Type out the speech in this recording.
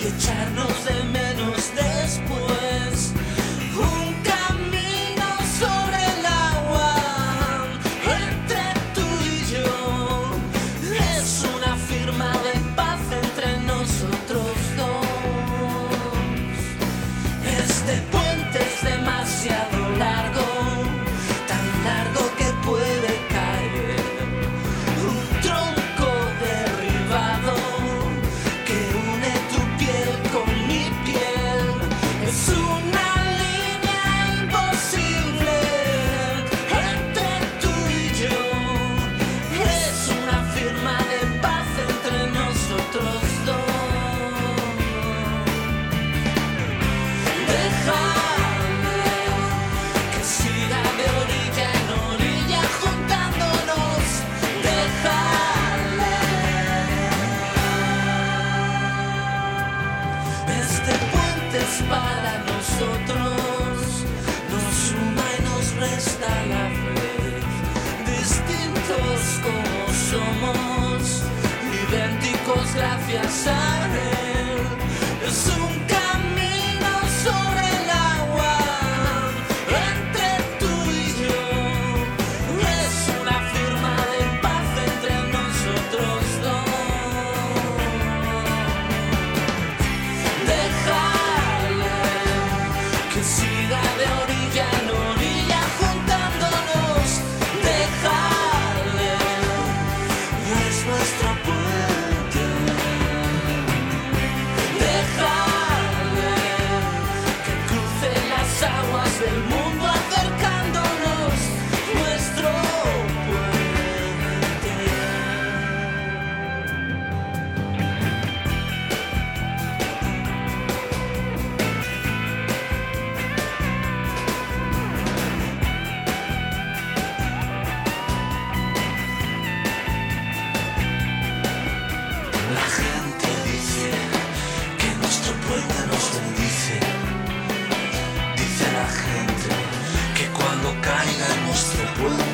echarnos de menos después. Un camino sobre el agua entre tú y yo. Es una firma de paz entre nosotros dos. Este puente es demasiado largo, tan largo que puede caer. Un tronco derribado que une tu piel con mi piel. Es una línea imposible entre tú y yo. Es una firma de paz entre nosotros dos. Déjame que siga de orilla en orilla juntándonos. Déjale. Este puente es para nosotros, nos suma y nos resta a la vez. Distintos como somos, idénticos gracias a él. Es un camino sobre el agua entre tú y yo. Es una firma de paz entre nosotros dos. Déjale que siga de orilla en orilla juntándonos. Déjale, es nuestro puente. Déjale que cruce las aguas del mundo acercándonos. Nuestro puente. La gente dice que nuestro puente nos bendice. Dice la gente que cuando caiga en nuestro puente